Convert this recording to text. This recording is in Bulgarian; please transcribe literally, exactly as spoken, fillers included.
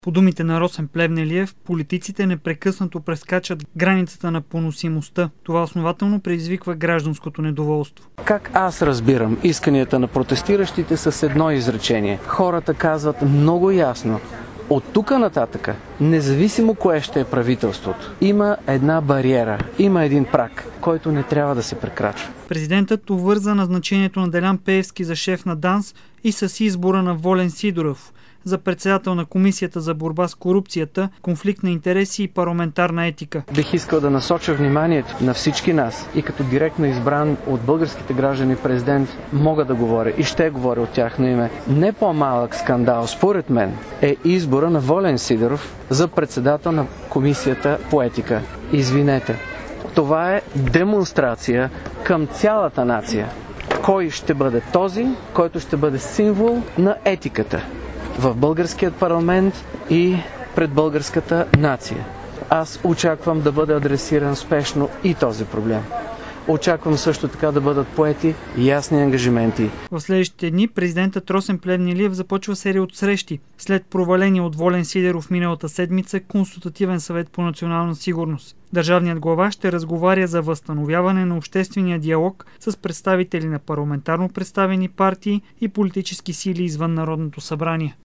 По думите на Росен Плевнелиев, политиците непрекъснато прескачат границата на поносимостта. Това основателно предизвиква гражданското недоволство. Как аз разбирам исканията на протестиращите с едно изречение? Хората казват много ясно: от тук нататъка, независимо кое ще е правителството, има една бариера, има един праг, който не трябва да се прекрачва. Президентът увърза назначението на Делян Пеевски за шеф на ДАНС и с избора на Волен Сидеров за председател на Комисията за борба с корупцията, конфликт на интереси и парламентарна етика. Бих искал да насоча вниманието на всички нас и като директно избран от българските граждани президент мога да говоря и ще говоря от тяхно име. Не по-малък скандал, според мен, е избора на Волен Сидеров за председател на Комисията по етика. Извинете, това е демонстрация към цялата нация. Кой ще бъде този, който ще бъде символ на етиката в българският парламент и пред българската нация. Аз очаквам да бъде адресиран спешно и този проблем. Очаквам също така да бъдат поети ясни ангажименти. В следващите дни президентът Росен Плевнелиев започва серия от срещи след проваление от Волен Сидеров миналата седмица Консултативен съвет по национална сигурност. Държавният глава ще разговаря за възстановяване на обществения диалог с представители на парламентарно представени партии и политически сили извън Народното събрание.